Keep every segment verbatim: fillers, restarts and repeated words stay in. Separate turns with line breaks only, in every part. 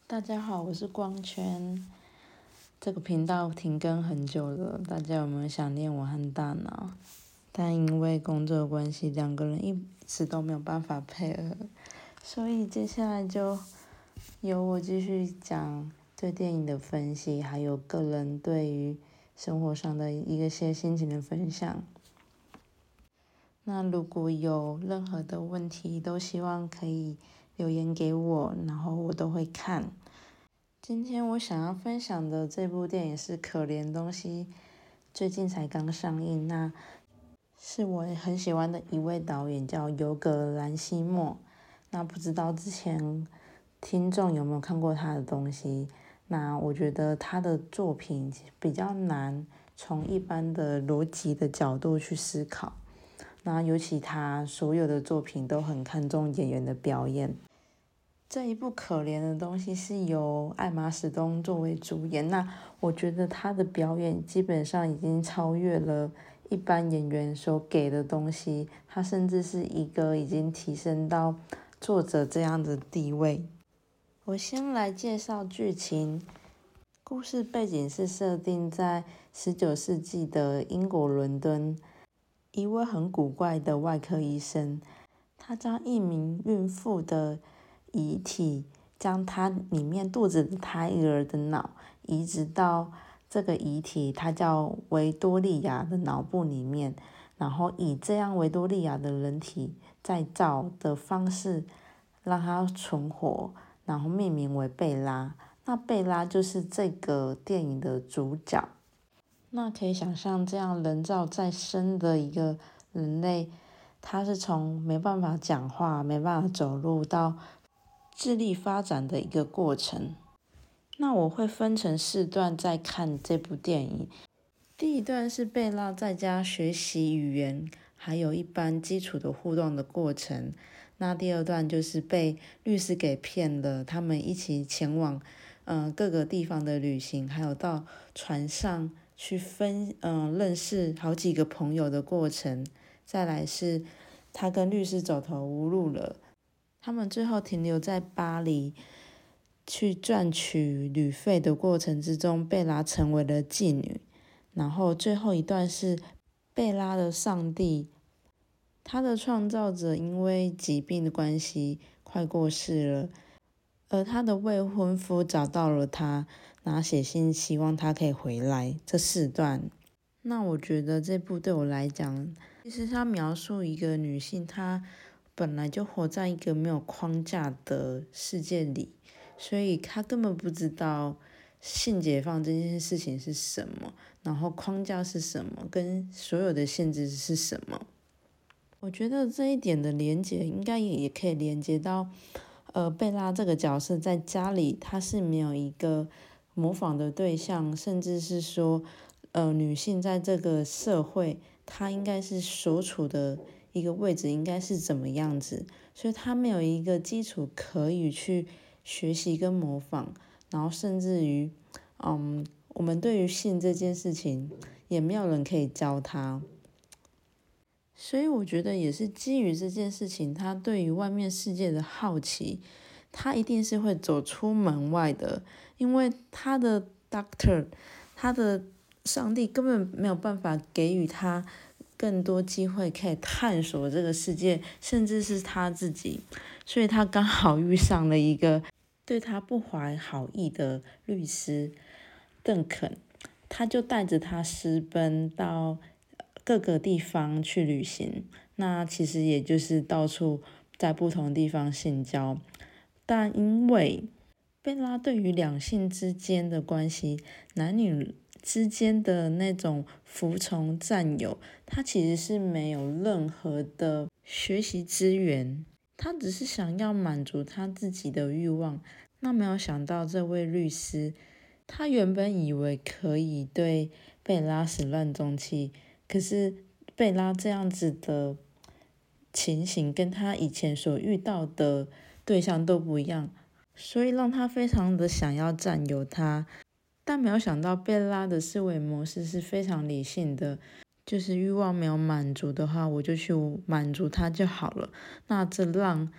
大家好，我是光圈。这个频道停更很久了，大家有没有想念我和大脑？但因为工作的关系，两个人一直都没有办法配合，所以接下来就由我继续讲对电影的分析，还有个人对于生活上的一个些心情的分享。那如果有任何的问题，都希望可以留言给我，然后我都会看。今天我想要分享的这部电影是《可怜东西》，最近才刚上映。那是我很喜欢的一位导演，叫尤格兰西莫。那不知道之前听众有没有看过他的东西？那我觉得他的作品比较难从一般的逻辑的角度去思考。那尤其他所有的作品都很看重演员的表演。这一部可怜的东西是由艾玛史东作为主演，那我觉得他的表演基本上已经超越了一般演员所给的东西，他甚至是一个已经提升到作者这样的地位。我先来介绍剧情，故事背景是设定在十九世纪的英国伦敦，一位很古怪的外科医生，他将一名孕妇的遗体，将她里面肚子的胎儿的脑移植到这个遗体，它叫维多利亚的脑部里面，然后以这样维多利亚的人体再造的方式让它存活，然后命名为贝拉。那贝拉就是这个电影的主角。那可以想象，这样人造再生的一个人类，他是从没办法讲话、没办法走路到智力发展的一个过程。那我会分成四段在看这部电影。第一段是贝拉在家学习语言，还有一般基础的互动的过程。那第二段就是被律师给骗了，他们一起前往嗯、呃、各个地方的旅行，还有到船上去分嗯、呃、认识好几个朋友的过程。再来是他跟律师走投无路了，他们最后停留在巴黎，去赚取旅费的过程之中，贝拉成为了妓女。然后最后一段是贝拉的上帝，他的创造者因为疾病的关系快过世了，而他的未婚夫找到了他，然后写信希望他可以回来。这四段，那我觉得这部对我来讲，其实它描述一个女性，她本来就活在一个没有框架的世界里，所以她根本不知道性解放这件事情是什么，然后框架是什么，跟所有的限制是什么。我觉得这一点的连结，应该也可以连接到，呃，贝拉这个角色在家里，她是没有一个模仿的对象，甚至是说，呃，女性在这个社会，她应该是所处的一个位置应该是怎么样子，所以她没有一个基础可以去学习跟模仿，然后甚至于，嗯，我们对于性这件事情，也没有人可以教她。所以我觉得也是基于这件事情，他对于外面世界的好奇，他一定是会走出门外的，因为他的 doctor， 他的上帝根本没有办法给予他更多机会可以探索这个世界，甚至是他自己，所以他刚好遇上了一个对他不怀好意的律师邓肯，他就带着他私奔到各个地方去旅行，那其实也就是到处在不同地方性交，但因为贝拉对于两性之间的关系，男女之间的那种服从占有，他其实是没有任何的学习资源，他只是想要满足他自己的欲望。那没有想到这位律师，他原本以为可以对贝拉始乱终弃，可是贝拉这样子的情形跟他以前所遇到的对象都不一样，所以让他非常的想要占有他。但没有想到贝拉的思维模式是非常理性的，就是欲望没有满足的话，我就去满足他就好了。那这让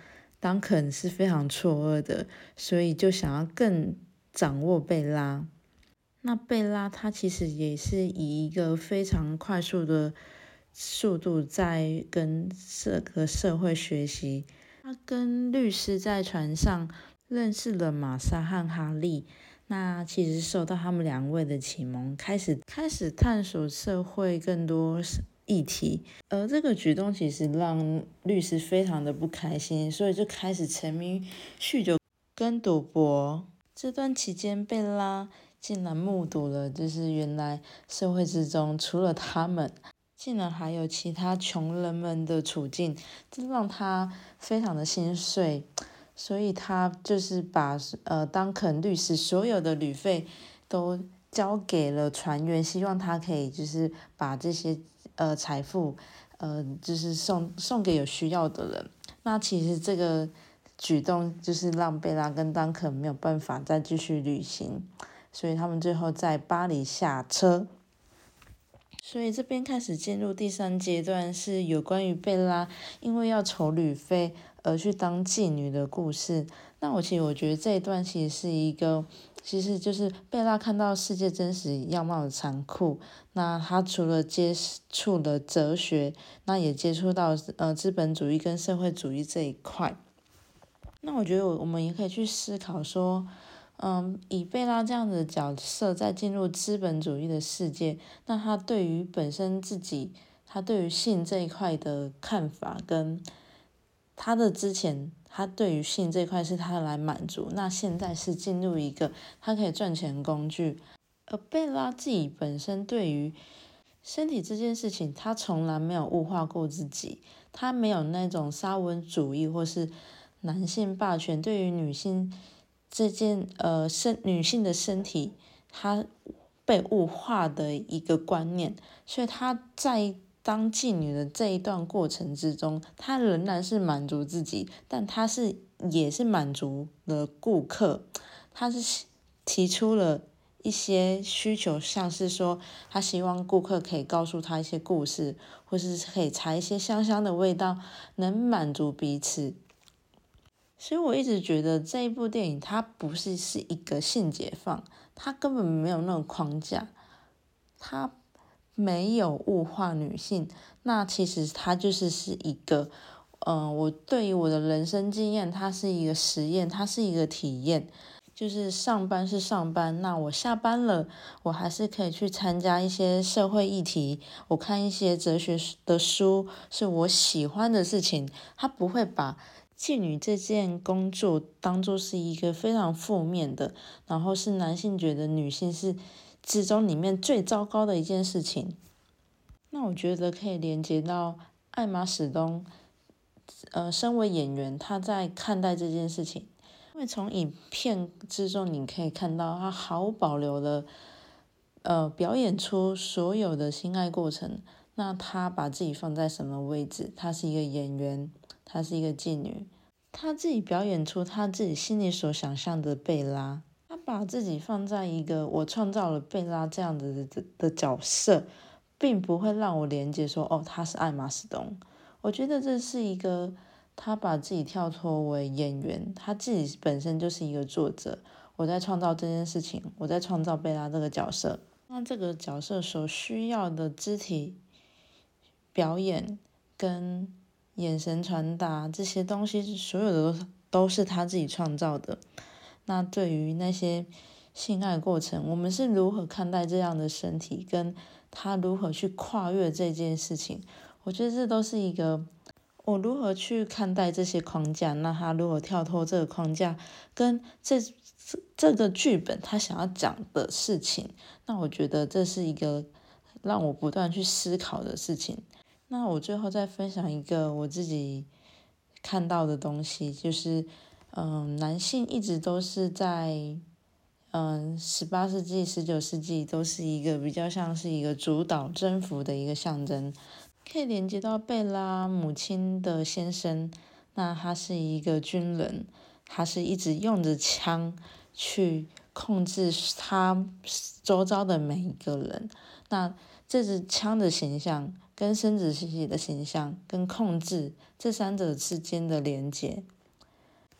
当肯是非常错愕的，所以就想要更掌握贝拉。那贝拉她其实也是以一个非常快速的速度在跟这个社会学习。她跟律师在船上认识了玛莎和哈利，那其实受到他们两位的启蒙，开始开始探索社会更多议题。而这个举动其实让律师非常的不开心，所以就开始沉迷酗酒跟赌博。这段期间，贝拉竟然目睹了，就是原来社会之中除了他们，竟然还有其他穷人们的处境，这让他非常的心碎。所以他就是把呃当肯律师所有的旅费都交给了船员，希望他可以就是把这些呃财富呃就是送送给有需要的人。那其实这个举动就是让贝拉跟当肯没有办法再继续旅行，所以他们最后在巴黎下车。所以这边开始进入第三阶段，是有关于贝拉因为要筹旅费而去当妓女的故事。那我其实我觉得这一段其实是一个，其实就是贝拉看到世界真实样貌的残酷。那他除了接触了哲学，那也接触到呃资本主义跟社会主义这一块。那我觉得我们也可以去思考说，嗯，以贝拉这样的角色在进入资本主义的世界，那他对于本身自己，他对于性这一块的看法，跟他的之前，他对于性这一块是他来满足，那现在是进入一个他可以赚钱工具。而贝拉自己本身对于身体这件事情，他从来没有物化过自己，他没有那种沙文主义或是男性霸权对于女性这件呃身女性的身体，她被物化的一个观念，所以她在当妓女的这一段过程之中，她仍然是满足自己，但她是也是满足了顾客，她是提出了一些需求，像是说她希望顾客可以告诉她一些故事，或是可以采一些香香的味道，能满足彼此。所以我一直觉得这一部电影它不是是一个性解放，它根本没有那种框架，它没有物化女性，那其实它就是是一个，嗯、呃，我对于我的人生经验，它是一个实验，它是一个体验，就是上班是上班，那我下班了，我还是可以去参加一些社会议题，我看一些哲学的书，是我喜欢的事情，它不会把妓女这件工作当作是一个非常负面的，然后是男性觉得女性是之中里面最糟糕的一件事情。那我觉得可以连接到艾玛史东，呃，身为演员，他在看待这件事情，因为从影片之中你可以看到他毫无保留的，呃，表演出所有的性爱过程。那他把自己放在什么位置？他是一个演员，她是一个妓女，她自己表演出她自己心里所想象的贝拉，她把自己放在一个我创造了贝拉这样子的的角色，并不会让我连接说哦，她是艾玛史东。我觉得这是一个她把自己跳脱为演员，她自己本身就是一个作者，我在创造这件事情，我在创造贝拉这个角色，那这个角色所需要的肢体表演跟眼神传达这些东西，所有的都都是他自己创造的。那对于那些性爱过程，我们是如何看待这样的身体，跟他如何去跨越这件事情，我觉得这都是一个我如何去看待这些框架，那他如何跳脱这个框架，跟这这个剧本他想要讲的事情，那我觉得这是一个让我不断去思考的事情。那我最后再分享一个我自己看到的东西，就是，嗯，男性一直都是在，嗯，十八世纪、十九世纪都是一个比较像是一个主导征服的一个象征，可以连接到贝拉母亲的先生，那他是一个军人，他是一直用着枪去控制他周遭的每一个人，那这支枪的形象跟生殖器的形象跟控制这三者之间的连接，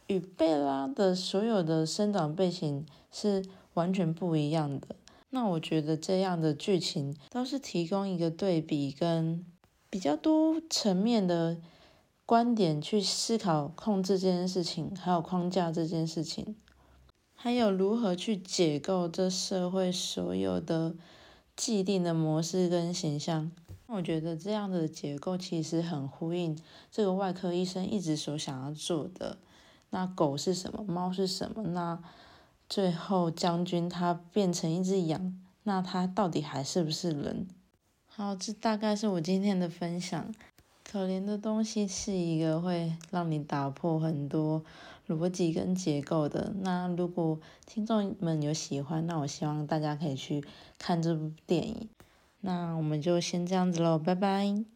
与贝拉的所有的生长背景是完全不一样的。那我觉得这样的剧情都是提供一个对比跟比较多层面的观点去思考控制这件事情，还有框架这件事情，还有如何去解构这社会所有的既定的模式跟形象。我觉得这样的结构其实很呼应这个外科医生一直所想要做的。那狗是什么？猫是什么？那最后将军他变成一只羊，那他到底还是不是人？好，这大概是我今天的分享。可怜的东西是一个会让你打破很多逻辑跟结构的。那如果听众们有喜欢，那我希望大家可以去看这部电影。那我们就先这样子咯，拜拜。